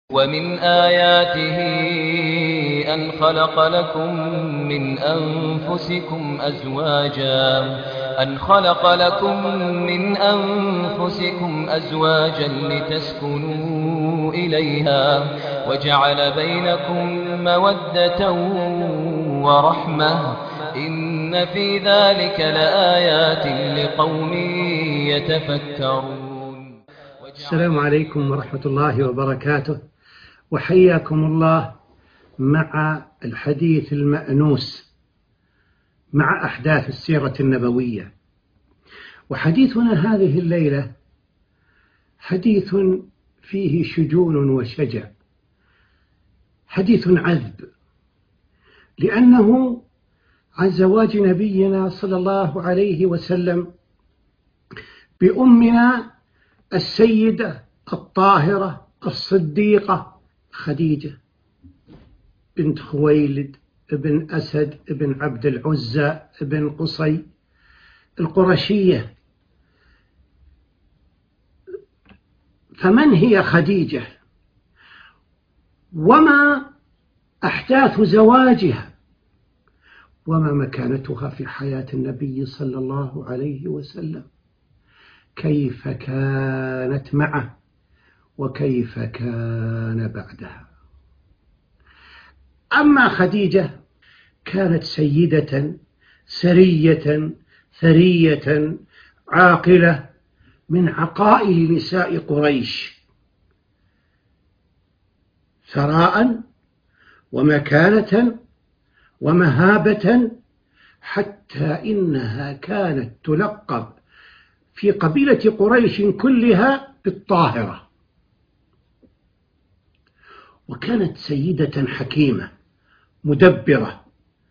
ومن آياته أن خلق لكم من أنفسكم أزواجا لتسكنوا إليها وجعل بينكم مودة ورحمة إن في ذلك لآيات لقوم يتفكرون. السلام عليكم ورحمة الله وبركاته، وحياكم الله مع الحديث المأنوس مع أحداث السيرة النبوية. وحديثنا هذه الليلة حديث فيه شجون وشجع، حديث عذب، لأنه عن زواج نبينا صلى الله عليه وسلم بأمنا السيدة الطاهرة الصديقة خديجة بنت خويلد ابن أسد ابن عبد العزى ابن قصي القرشية. فمن هي خديجة؟ وما أحداث زواجها؟ وما مكانتها في حياة النبي صلى الله عليه وسلم؟ كيف كانت معه وكيف كان بعدها؟ أما خديجة كانت سيدة سرية ثرية عاقلة من عقائل نساء قريش، ثراء ومكانة ومهابة، حتى إنها كانت تلقب في قبيلة قريش كلها بالطاهرة. وكانت سيدة حكيمة مدبرة،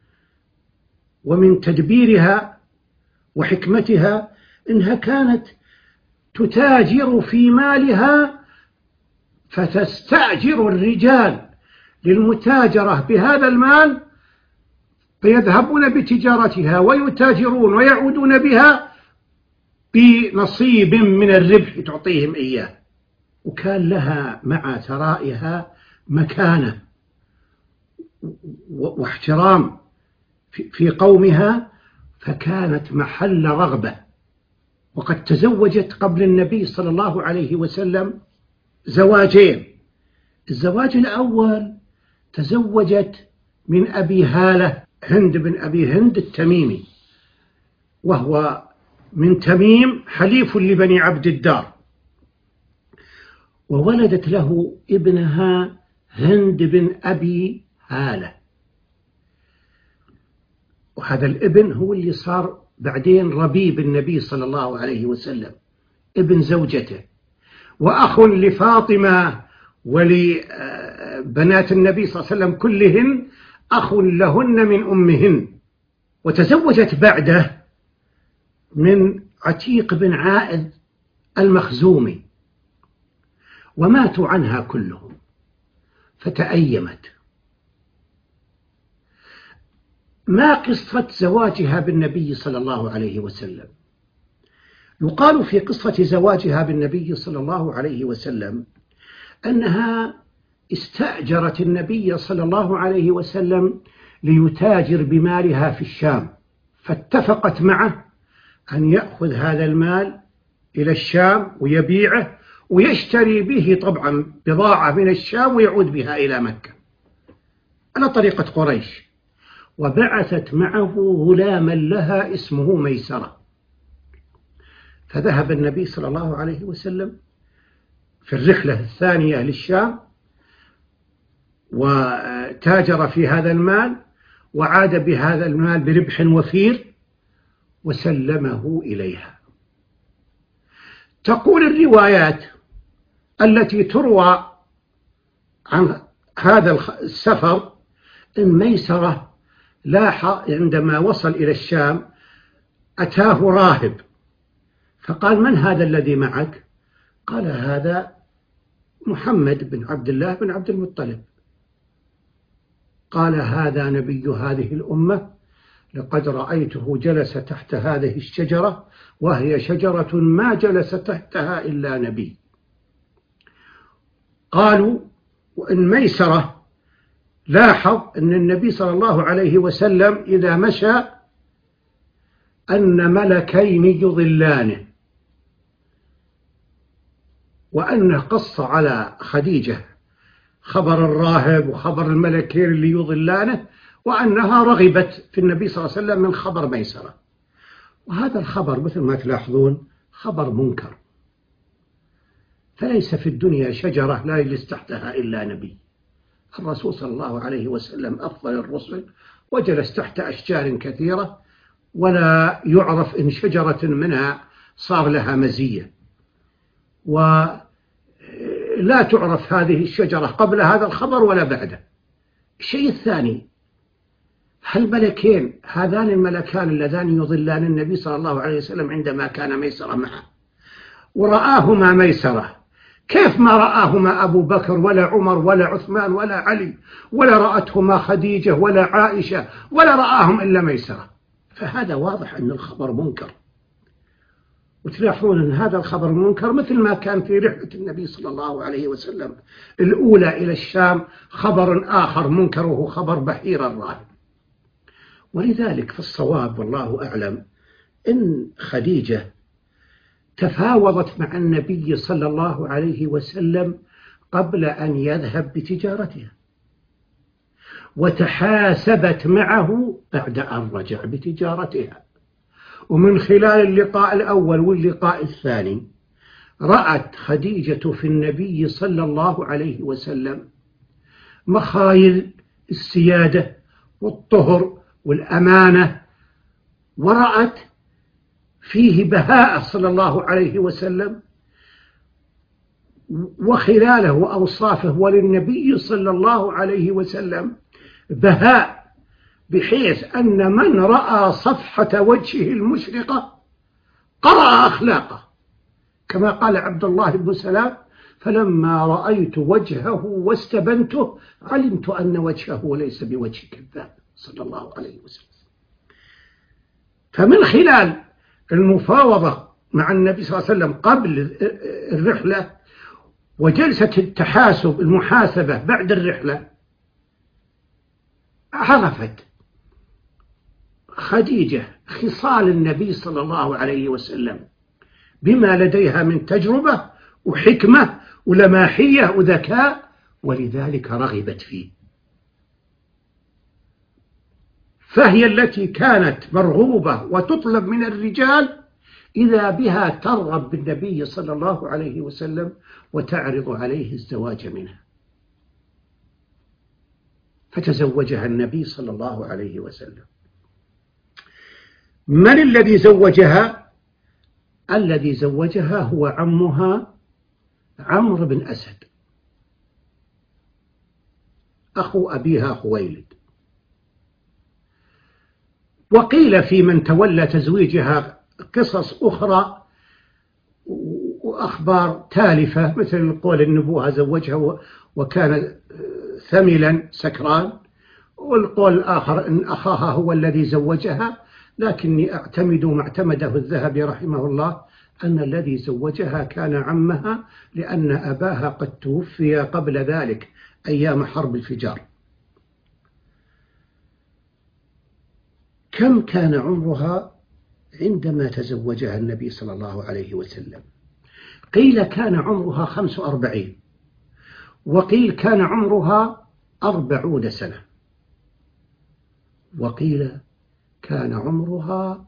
ومن تدبيرها وحكمتها إنها كانت تتاجر في مالها، فتستأجر الرجال للمتاجرة بهذا المال، فيذهبون بتجارتها ويتاجرون ويعودون بها بنصيب من الربح تعطيهم إياه. وكان لها مع ثرائها مكانة واحترام في قومها، فكانت محل رغبة. وقد تزوجت قبل النبي صلى الله عليه وسلم زواجين. الزواج الأول تزوجت من أبي هالة هند بن أبي هند التميمي، وهو من تميم حليف لبني عبد الدار، وولدت له ابنها هند بن أبي هالة. وهذا الابن هو اللي صار بعدين ربيب النبي صلى الله عليه وسلم، ابن زوجته، وأخ لفاطمة ولبنات النبي صلى الله عليه وسلم كلهن، أخ لهن من أمهن. وتزوجت بعده من عتيق بن عائذ المخزومي، وماتوا عنها كلهم فتأيمت. ما قصة زواجها بالنبي صلى الله عليه وسلم؟ يقال في قصة زواجها بالنبي صلى الله عليه وسلم أنها استأجرت النبي صلى الله عليه وسلم ليتاجر بمالها في الشام، فاتفقت معه أن يأخذ هذا المال إلى الشام ويبيعه ويشتري به طبعا بضاعة من الشام ويعود بها إلى مكة على طريقة قريش. وبعثت معه غلاما لها اسمه ميسرة. فذهب النبي صلى الله عليه وسلم في الرحلة الثانية للشام وتاجر في هذا المال، وعاد بهذا المال بربح وفير وسلمه إليها. تقول الروايات التي تروى عن هذا السفر إن ميسرة لاح عندما وصل إلى الشام أتاه راهب، فقال: من هذا الذي معك؟ قال: هذا محمد بن عبد الله بن عبد المطلب. قال: هذا نبي هذه الأمة، لقد رأيته جلس تحت هذه الشجرة، وهي شجرة ما جلس تحتها إلا نبي. قالوا: وإن ميسرة لاحظ أن النبي صلى الله عليه وسلم إذا مشى أن ملكين يظلانه، وأنه قص على خديجة خبر الراهب وخبر الملكين اللي يظلانه، وأنها رغبت في النبي صلى الله عليه وسلم من خبر ميسرة. وهذا الخبر مثل ما تلاحظون خبر منكر، فليس في الدنيا شجرة لا يجلس تحتها إلا نبي. الرسول صلى الله عليه وسلم أفضل الرسل وجلس تحت أشجار كثيرة ولا يعرف إن شجرة منها صار لها مزية، ولا تعرف هذه الشجرة قبل هذا الخبر ولا بعده. الشيء الثاني، هالملكين هذان الملكان اللذان يظلان النبي صلى الله عليه وسلم عندما كان ميسرة معه ورآهما ميسرة، كيف ما رآهما أبو بكر ولا عمر ولا عثمان ولا علي ولا رأتهما خديجة ولا عائشة ولا رآهم إلا ميسرة؟ فهذا واضح أن الخبر منكر. وتلاحظون أن هذا الخبر منكر مثل ما كان في رحلة النبي صلى الله عليه وسلم الأولى إلى الشام خبر آخر منكر وهو خبر بحير الراهب. ولذلك في الصواب والله أعلم إن خديجة تفاوضت مع النبي صلى الله عليه وسلم قبل أن يذهب بتجارتها، وتحاسبت معه بعد أن رجع بتجارتها. ومن خلال اللقاء الأول واللقاء الثاني رأت خديجة في النبي صلى الله عليه وسلم مخايل السيادة والطهر والأمانة، ورأت فيه بهاء صلى الله عليه وسلم وخلاله وأوصافه، وللنبي صلى الله عليه وسلم بهاء بحيث أن من رأى صفحة وجهه المشرقة قرأ أخلاقه، كما قال عبد الله بن سلام: فلما رأيت وجهه واستبنته علمت أن وجهه ليس بوجه كذاب، صلى الله عليه وسلم. فمن خلال المفاوضة مع النبي صلى الله عليه وسلم قبل الرحلة وجلسة التحاسب المحاسبة بعد الرحلة، عرفت خديجة خصال النبي صلى الله عليه وسلم بما لديها من تجربة وحكمة ولماحية وذكاء، ولذلك رغبت فيه. فهي التي كانت مرغوبة وتطلب من الرجال إذا بها ترغب بالنبي صلى الله عليه وسلم وتعرض عليه الزواج منها، فتزوجها النبي صلى الله عليه وسلم. من الذي زوجها؟ الذي زوجها هو عمها عمرو بن أسد أخو أبيها خويلد. وقيل في من تولى تزويجها قصص أخرى وأخبار تالفة، مثل قول النبوة زوجها وكان ثملا سكران، والقول الآخر أن أخاها هو الذي زوجها. لكني أعتمد ما اعتمده الذهبي رحمه الله أن الذي زوجها كان عمها، لأن أباها قد توفي قبل ذلك أيام حرب الفجار. كم كان عمرها عندما تزوجها النبي صلى الله عليه وسلم؟ قيل كان عمرها 45، وقيل كان عمرها 40 سنة، وقيل كان عمرها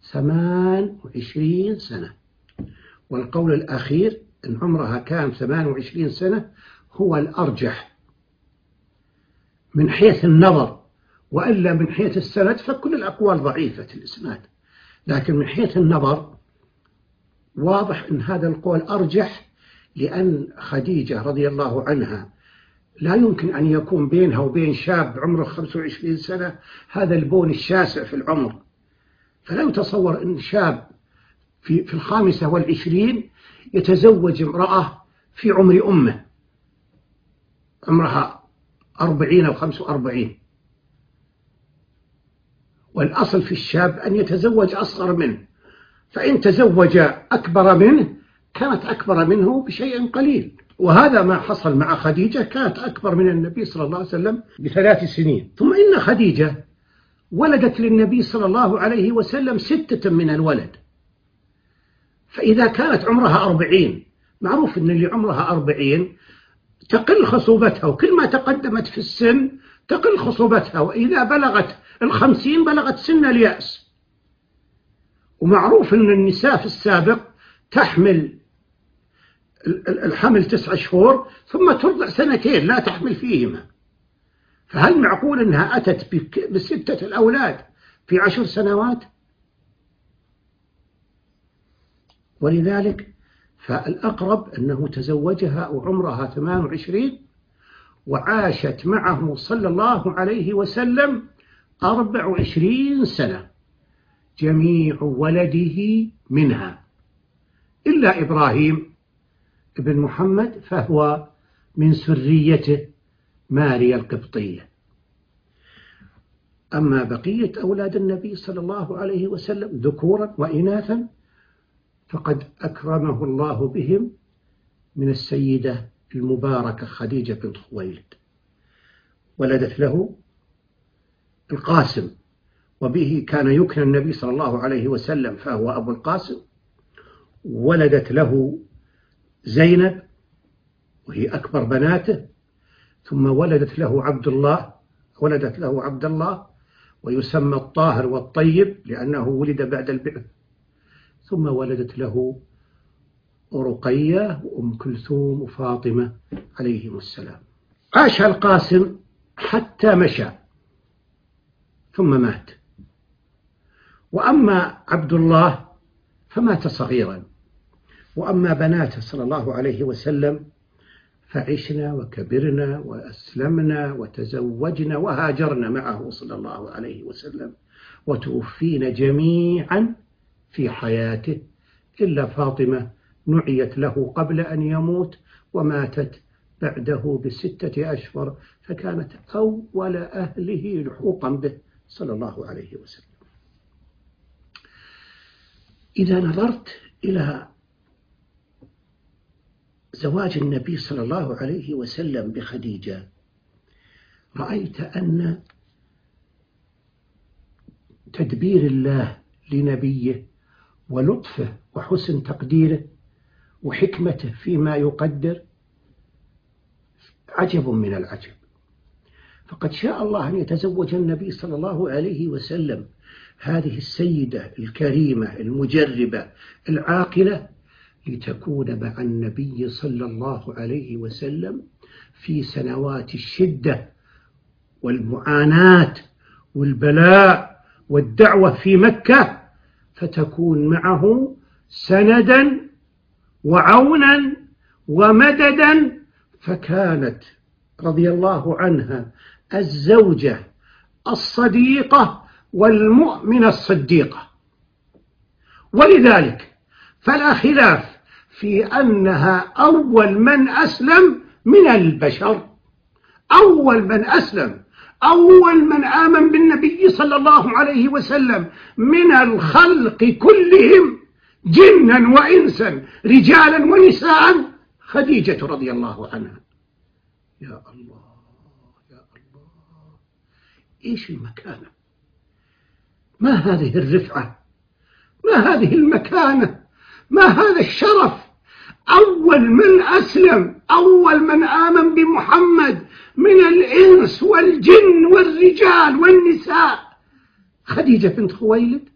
28 سنة. والقول الأخير أن عمرها كان 28 سنة هو الأرجح من حيث النظر، وإلا من حيث السند فكل الأقوال ضعيفة الإسناد، لكن من حيث النظر واضح أن هذا القول أرجح، لأن خديجة رضي الله عنها لا يمكن أن يكون بينها وبين شاب عمره 25 سنة هذا البون الشاسع في العمر. فلا يتصور أن شاب في 25 يتزوج امرأة في عمر أمه عمرها 40 أو 45. والأصل في الشاب أن يتزوج أصغر منه، فإن تزوج أكبر منه كانت أكبر منه بشيء قليل. وهذا ما حصل مع خديجة، كانت أكبر من النبي صلى الله عليه وسلم ب3 سنين. ثم إن خديجة ولدت للنبي صلى الله عليه وسلم 6 من الولد، فإذا كانت عمرها 40، معروف أن اللي عمرها 40 تقل خصوبتها، وكل ما تقدمت في السن تقل خصوبتها، وإذا بلغت 50 بلغت سن اليأس. ومعروف أن النساء في السابق تحمل الحمل 9 شهور ثم ترضع 2 لا تحمل فيهما، فهل معقول أنها أتت ب6 الأولاد في 10 سنوات؟ ولذلك فالأقرب أنه تزوجها وعمرها 28، وعاشت معه صلى الله عليه وسلم 24 سنة، جميع ولده منها إلا إبراهيم ابن محمد فهو من سريته ماريا القبطية. أما بقية أولاد النبي صلى الله عليه وسلم ذكورا وإناثا فقد أكرمه الله بهم، من السيدة المباركة خديجة بنت خويلد، ولدت له القاسم، وبه كان يكنى النبي صلى الله عليه وسلم فهو أبو القاسم. ولدت له زينب وهي أكبر بناته، ثم ولدت له عبد الله ويسمى الطاهر والطيب لأنه ولد بعد البعث، ثم ولدت له رقية وأم كلثوم وفاطمة عليهم السلام. عاش القاسم حتى مشى ثم مات، وأما عبد الله فمات صغيرا، وأما بناته صلى الله عليه وسلم فعشنا وكبرنا وأسلمنا وتزوجنا وهاجرنا معه صلى الله عليه وسلم، وتوفينا جميعا في حياته إلا فاطمة نعيت له قبل أن يموت وماتت بعده ب6 أشهر، فكانت أول أهله لحوقا به صلى الله عليه وسلم. إذا نظرت إلى زواج النبي صلى الله عليه وسلم بخديجة رأيت أن تدبير الله لنبيه ولطفه وحسن تقديره وحكمته فيما يقدر عجب من العجب. فقد شاء الله أن يتزوج النبي صلى الله عليه وسلم هذه السيدة الكريمة المجربة العاقلة لتكون مع النبي صلى الله عليه وسلم في سنوات الشدة والمعاناة والبلاء والدعوة في مكة، فتكون معه سندا وعونا ومددا. فكانت رضي الله عنها الزوجة الصديقة والمؤمنة الصديقة، ولذلك فلا خلاف في أنها أول من أسلم من البشر، أول من أسلم، أول من آمن بالنبي صلى الله عليه وسلم من الخلق كلهم جنا وإنسا رجالا ونساء خديجة رضي الله عنها. يا الله يا الله، إيش المكانة، ما هذه الرفعة، ما هذه المكانة، ما هذا الشرف. أول من أسلم، أول من آمن بمحمد من الإنس والجن والرجال والنساء خديجة بنت خويلد.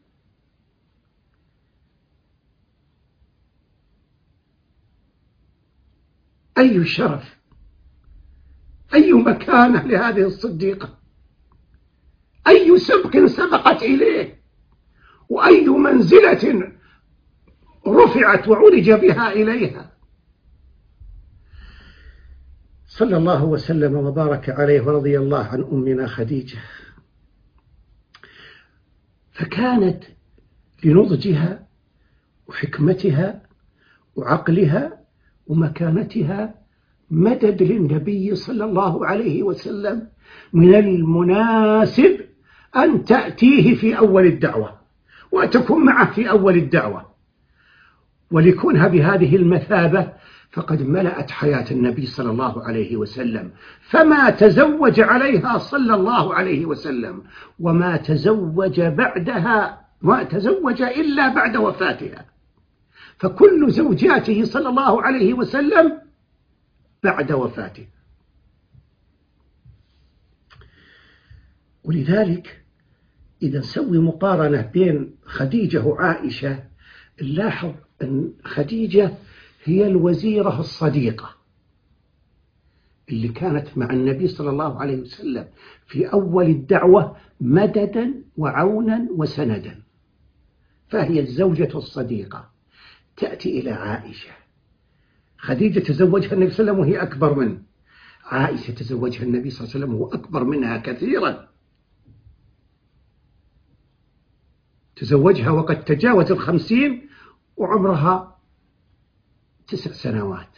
أي شرف، أي مكانة لهذه الصديقة، أي سبق سبقت إليه، وأي منزلة رفعت وعرج بها إليها. صلى الله وسلم وبارك عليه ورضي الله عن أمنا خديجة. فكانت لنضجها وحكمتها وعقلها ومكانتها مدد للنبي صلى الله عليه وسلم، من المناسب أن تأتيه في أول الدعوة وتكون معه في أول الدعوة. ولكونها بهذه المثابة فقد ملأت حياة النبي صلى الله عليه وسلم، فما تزوج عليها صلى الله عليه وسلم وما تزوج بعدها، ما تزوج إلا بعد وفاتها، فكل زوجاته صلى الله عليه وسلم بعد وفاته. ولذلك إذا نسوي مقارنة بين خديجة وعائشة نلاحظ أن خديجة هي الوزيرة الصديقة اللي كانت مع النبي صلى الله عليه وسلم في أول الدعوة مددا وعونا وسندا، فهي الزوجة الصديقة. تأتي إلى عائشة، خديجة تزوجها النبي صلى الله عليه وسلم وهي أكبر منه، عائشة تزوجها النبي صلى الله عليه وسلم وهو أكبر منها كثيرا، تزوجها وقد تجاوز 50 وعمرها 9 سنوات،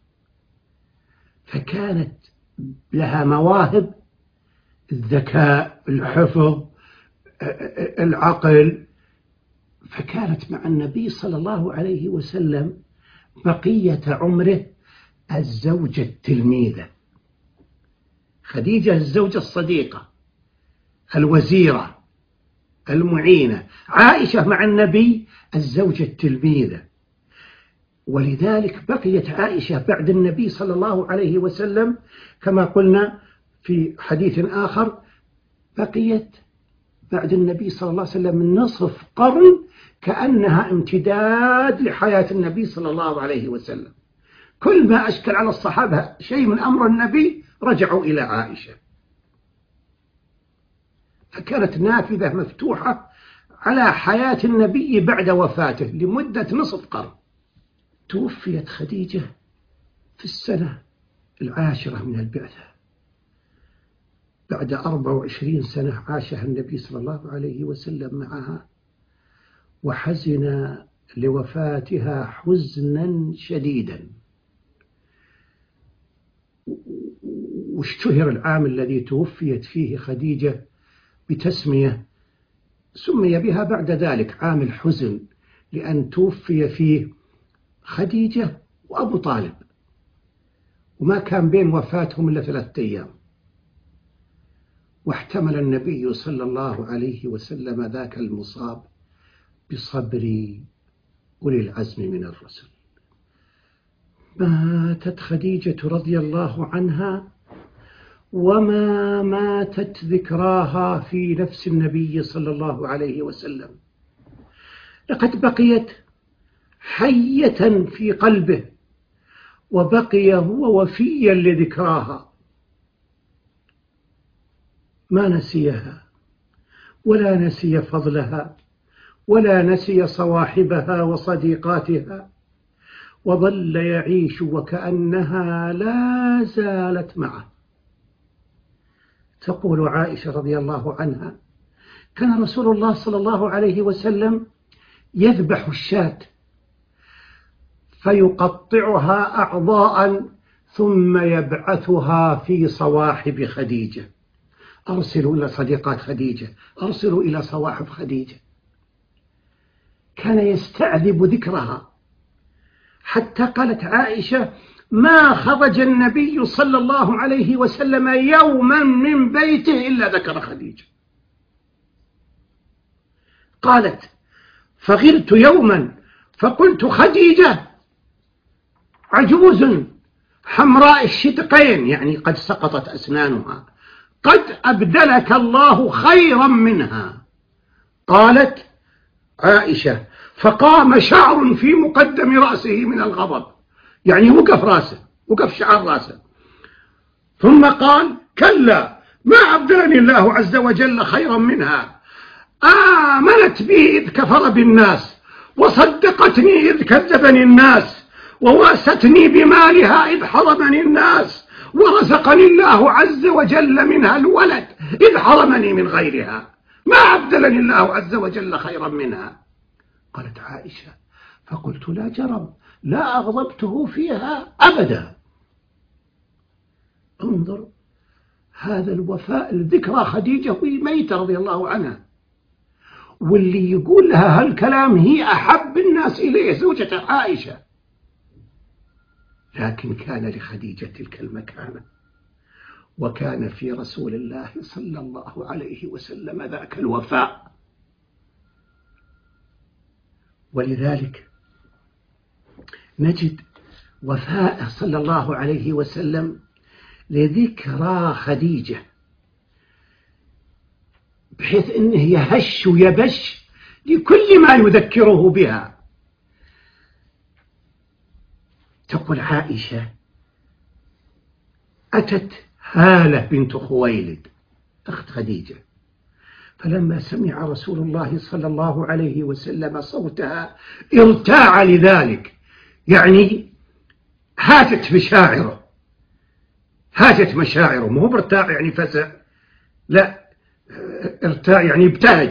فكانت لها مواهب الذكاء، الحفظ، العقل، فكانت مع النبي صلى الله عليه وسلم بقية عمره الزوجة التلميذة. خديجة الزوجة الصديقة الوزيرة المعينة، عائشة مع النبي الزوجة التلميذة. ولذلك بقيت عائشة بعد النبي صلى الله عليه وسلم كما قلنا في حديث آخر، بقيت بعد النبي صلى الله عليه وسلم من نصف قرن، كأنها امتداد لحياة النبي صلى الله عليه وسلم. كل ما أشكل على الصحابة شيء من أمر النبي رجعوا إلى عائشة، فكانت نافذة مفتوحة على حياة النبي بعد وفاته لمدة نصف قرن. توفيت خديجة في السنة 10 من البعثة، بعد 24 سنة عاشها النبي صلى الله عليه وسلم معها، وحزن لوفاتها حزنا شديدا. واشتهر العام الذي توفيت فيه خديجة بتسمية سمي بها بعد ذلك عام الحزن، لأن توفي فيه خديجة وأبو طالب، وما كان بين وفاتهم إلا 3 أيام. واحتمل النبي صلى الله عليه وسلم ذاك المصاب بصبر أولي العزم من الرسل. ماتت خديجة رضي الله عنها وما ماتت ذكراها في نفس النبي صلى الله عليه وسلم، لقد بقيت حية في قلبه، وبقي هو وفيا لذكراها، ما نسيها ولا نسي فضلها ولا نسي صواحبها وصديقاتها، وظل يعيش وكأنها لا زالت معه. تقول عائشة رضي الله عنها: كان رسول الله صلى الله عليه وسلم يذبح الشاة فيقطعها أعضاء ثم يبعثها في صواحب خديجة. أرسلوا إلى صديقات خديجة، أرسلوا إلى صواحب خديجة. كان يستعذب ذكرها، حتى قالت عائشة: ما خرج النبي صلى الله عليه وسلم يوما من بيته إلا ذكر خديجة. قالت: فغرت يوما فقلت: خديجة عجوز حمراء الشدقين، يعني قد سقطت أسنانها، قد أبدلك الله خيرا منها. قالت عائشة: فقام شعر في مقدم رأسه من الغضب، يعني وقف رأسه، وقف شعر رأسه، ثم قال: كلا، ما أبدلني الله عز وجل خيرا منها، آمنت بي إذ كفر بالناس، وصدقتني إذ كذبني الناس، وواستني بمالها إذ حرمني الناس، ورزقني الله عز وجل منها الولد إذ حرمني من غيرها، ما أبدلني الله عز وجل خيرا منها. قالت عائشة: فقلت: لا جرم، لا أغضبته فيها أبدا. انظر هذا الوفاء الذكرى خديجة وهي ميتة رضي الله عنها، واللي يقول لها هالكلام هي أحب الناس إليه، زوجة عائشة. لكن كان لخديجة تلك المكانة، وكان في رسول الله صلى الله عليه وسلم ذاك الوفاء. ولذلك نجد وفاء صلى الله عليه وسلم لذكرى خديجة، بحيث أنه يهش ويبش لكل ما يذكره بها. تقول عائشة: أتت هالة بنت خويلد أخت خديجة، فلما سمع رسول الله صلى الله عليه وسلم صوتها ارتاع لذلك، يعني هاجت مشاعره، هاجت مشاعره، مو برتاع يعني فزع، لا، ارتاع يعني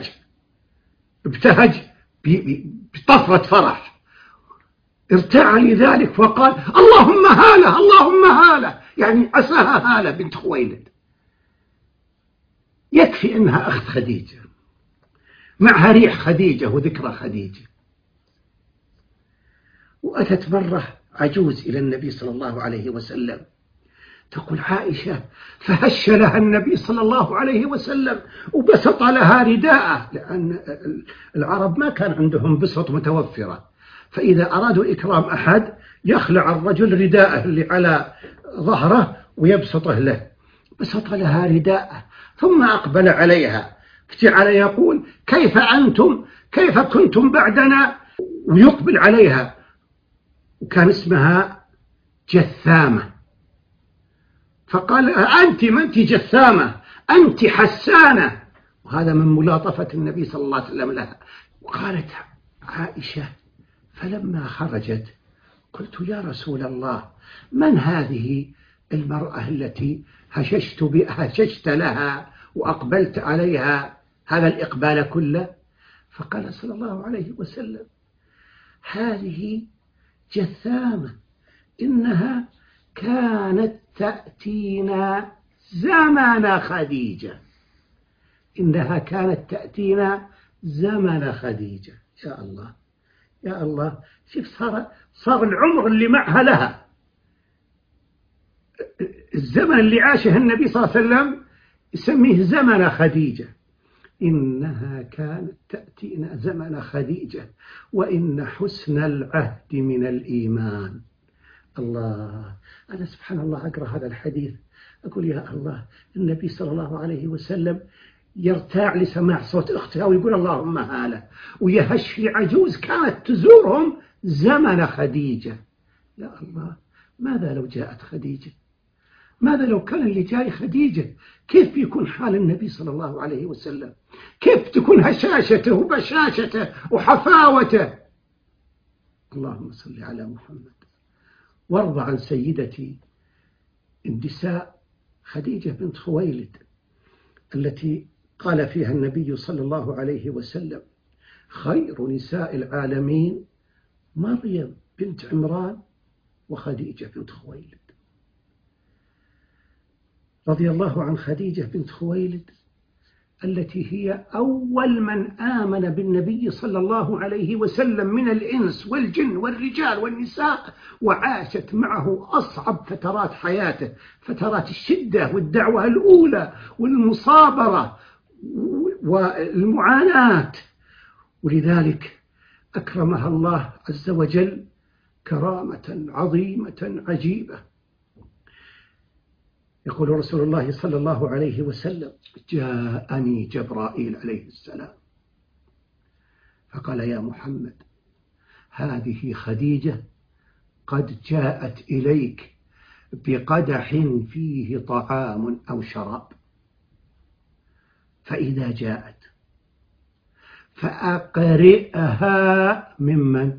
ابتهج بطفرة فرح، ارتاع لذلك وقال: اللهم هالة، اللهم هالة، يعني عساها هالة بنت خويلد. يكفي أنها أخت خديجة، معها ريح خديجة وذكرى خديجة. وأتت مرة عجوز إلى النبي صلى الله عليه وسلم، تقول عائشة: فهش لها النبي صلى الله عليه وسلم وبسط لها رداءه، لأن العرب ما كان عندهم بسط متوفرة، فإذا أرادوا إكرام أحد يخلع الرجل رداءه اللي على ظهره ويبسطه له. بسط لها رداءه ثم أقبل عليها، افتعل يقول: كيف أنتم، كيف كنتم بعدنا؟ ويقبل عليها، وكان اسمها جثامة، فقال: أنت ما أنت جثامة، أنت حسانة، وهذا من ملاطفة النبي صلى الله عليه وسلم لها. وقالت عائشة: فلما خرجت قلت: يا رسول الله، من هذه المرأة التي هششت لها وأقبلت عليها هذا الإقبال كله؟ فقال صلى الله عليه وسلم: هذه جثامة، إنها كانت تأتينا زمن خديجة، إنها كانت تأتينا زمن خديجة. يا الله يا الله، شوف صار العمر اللي معها لها، الزمن اللي عاشه النبي صلى الله عليه وسلم يسميه زمن خديجة. إنها كانت تأتينا زمن خديجة وإن حسن العهد من الإيمان. الله، أنا سبحان الله أقرأ هذا الحديث أقول: يا الله، النبي صلى الله عليه وسلم يرتاع لسماع صوت أختها ويقول: اللهم هالة، ويهش في عجوز كانت تزورهم زمن خديجة. يا الله، ماذا لو جاءت خديجة؟ ماذا لو كان اللي جاي خديجة؟ كيف بيكون حال النبي صلى الله عليه وسلم؟ كيف تكون هشاشته وبشاشته وحفاوته؟ اللهم صل على محمد، وارض عن سيدتي النساء خديجة بنت خويلد، التي قال فيها النبي صلى الله عليه وسلم: خير نساء العالمين مريم بنت عمران وخديجة بنت خويلد. رضي الله عن خديجة بنت خويلد التي هي أول من آمن بالنبي صلى الله عليه وسلم من الإنس والجن والرجال والنساء، وعاشت معه أصعب فترات حياته، فترات الشدة والدعوة الأولى والمصابرة والمعاناة، ولذلك أكرمها الله عز وجل كرامة عظيمة عجيبة. يقول رسول الله صلى الله عليه وسلم: جاءني جبرائيل عليه السلام فقال: يا محمد، هذه خديجة قد جاءت إليك بقدح فيه طعام أو شراب، فإذا جاءت فأقرئها ممن؟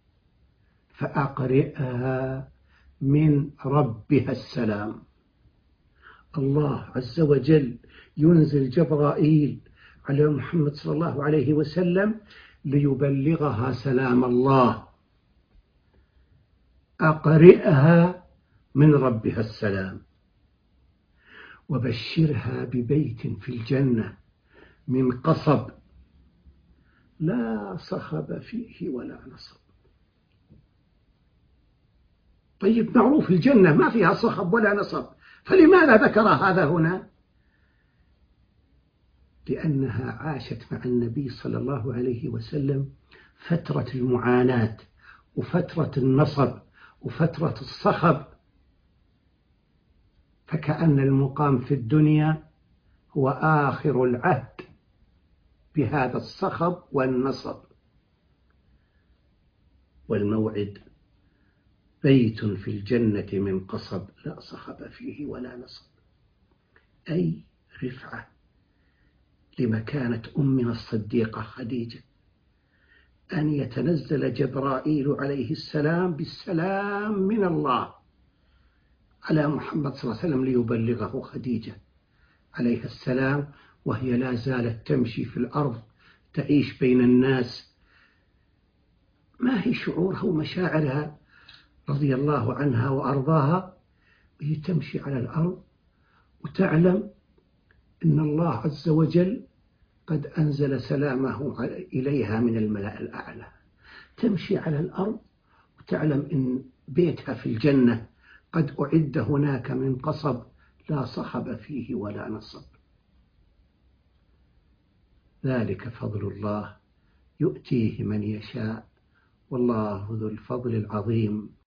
فأقرئها من ربها السلام. الله عز وجل ينزل جبرائيل على محمد صلى الله عليه وسلم ليبلغها سلام الله. أقرئها من ربها السلام، وبشرها ببيت في الجنة من قصب لا صخب فيه ولا نصب. طيب معروف الجنة ما فيها صخب ولا نصب، فلماذا ذكر هذا هنا؟ لأنها عاشت مع النبي صلى الله عليه وسلم فترة المعاناة وفترة النصب وفترة الصخب، فكأن المقام في الدنيا هو آخر العهد بهذا الصخب والنصب، والموعد بيت في الجنة من قصب لا صخب فيه ولا نصب، أي رفعة لمكانة أمنا الصديقة خديجة أن يتنزل جبرائيل عليه السلام بالسلام من الله على محمد صلى الله عليه وسلم ليبلغه خديجة عليه السلام، وهي لا زالت تمشي في الأرض تعيش بين الناس. ما هي شعورها ومشاعرها رضي الله عنها وأرضاها؟ هي تمشي على الأرض وتعلم أن الله عز وجل قد أنزل سلامه إليها من الملأ الأعلى، تمشي على الأرض وتعلم أن بيتها في الجنة قد أعد هناك من قصب لا صخب فيه ولا نصب. ذلك فضل الله يؤتيه من يشاء والله ذو الفضل العظيم.